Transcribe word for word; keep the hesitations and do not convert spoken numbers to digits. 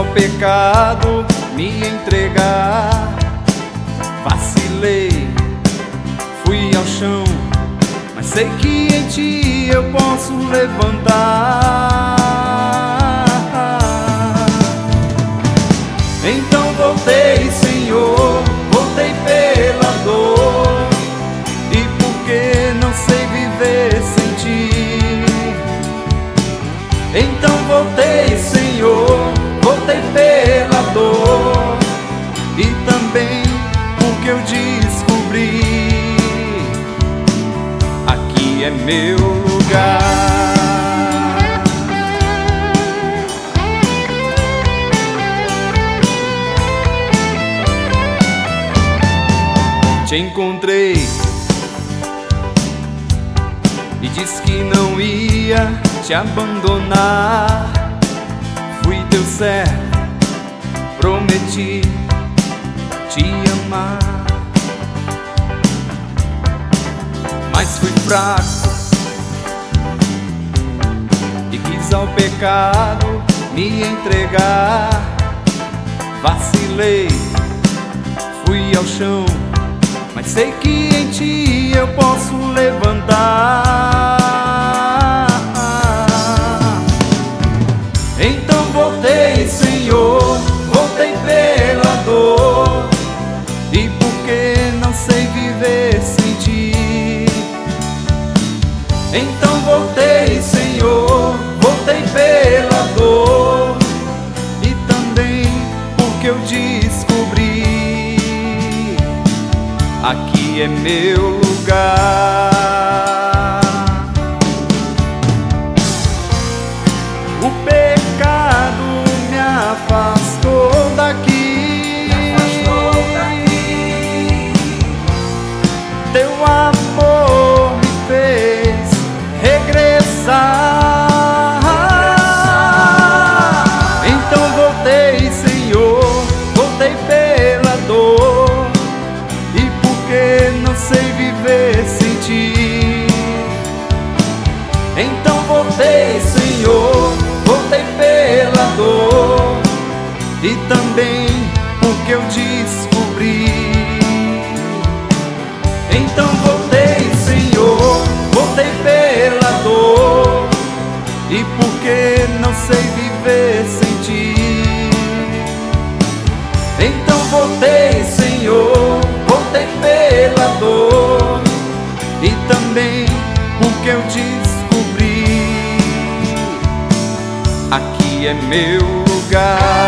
pecado me entregar. Vacilei, fui ao chão, mas sei que em ti eu posso levantar. Então voltei, Senhor, voltei pela dor, e porque não sei viver sem ti. Então voltei, Senhor, voltei pela dor, e também porque eu descobri: aqui é meu lugar. Te encontrei e disse que não ia te abandonar. Fui teu servo, prometi te amar, mas fui fraco e quis ao pecado me entregar. Vacilei, fui ao chão, mas sei que em ti eu posso levantar. Então voltei, Senhor, voltei pela dor, e porque não sei viver sem ti. Então voltei, Senhor, voltei pela dor, e também porque eu descobri: aqui é meu lugar. O pecado me afastou daqui, me afastou daqui. Teu amor me fez regressar. regressar. Então voltei, Senhor, voltei pela dor, e porque não sei viver sem ti. Então voltei, Senhor, voltei pela dor, e também porque eu descobri. Então voltei, Senhor, voltei pela dor, e porque não sei viver sem ti. Então voltei, Senhor, voltei pela dor, e também porque eu descobri: aqui é meu lugar.